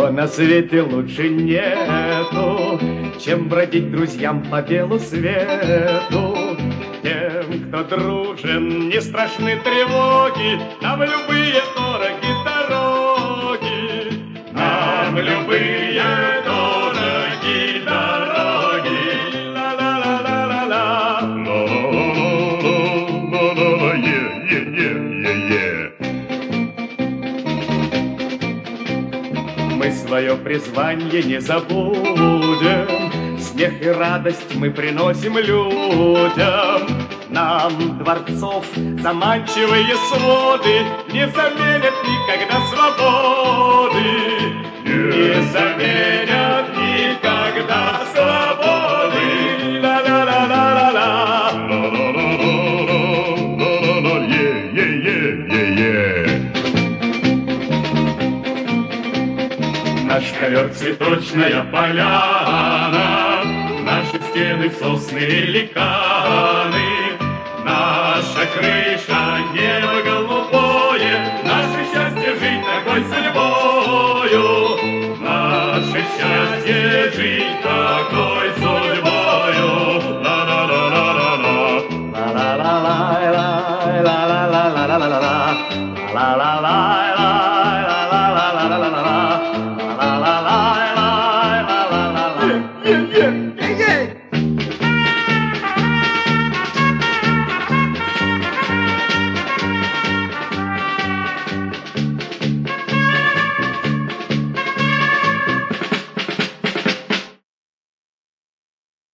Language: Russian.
Ничего на свете лучше нету, чем бродить друзьям по белу свету. Тем, кто дружен, не страшны тревоги, нам любые дороги дороги, нам любые дороги дороги. Ла-ла-ла-ла-ла-ла, ла-ла-ла-ла-ла-ла, е-е-е-е-е. Мы свое призвание не забудем, смех и радость мы приносим людям. Нам дворцов заманчивые своды не заменят никогда свободы, не заменят никогда свободы. Ла-ла-ла-ла-ла-ла, ла-ла-ла-ла-ла-ла-ла, е-е-е-е-е. Наш ковер цветочная поляна, наши стены сосны и ликаны, наша крыша небо голубое, наше счастье жить такой судьбою, наше счастье жить такой судьбою. Ла-ла-ла-ла-ла-ла, ла-ла-ла-ла-ла-ла-ла-ла-ла-ла-ла, ла-ла-ла-ла-ла-ла-ла-ла-ла-ла.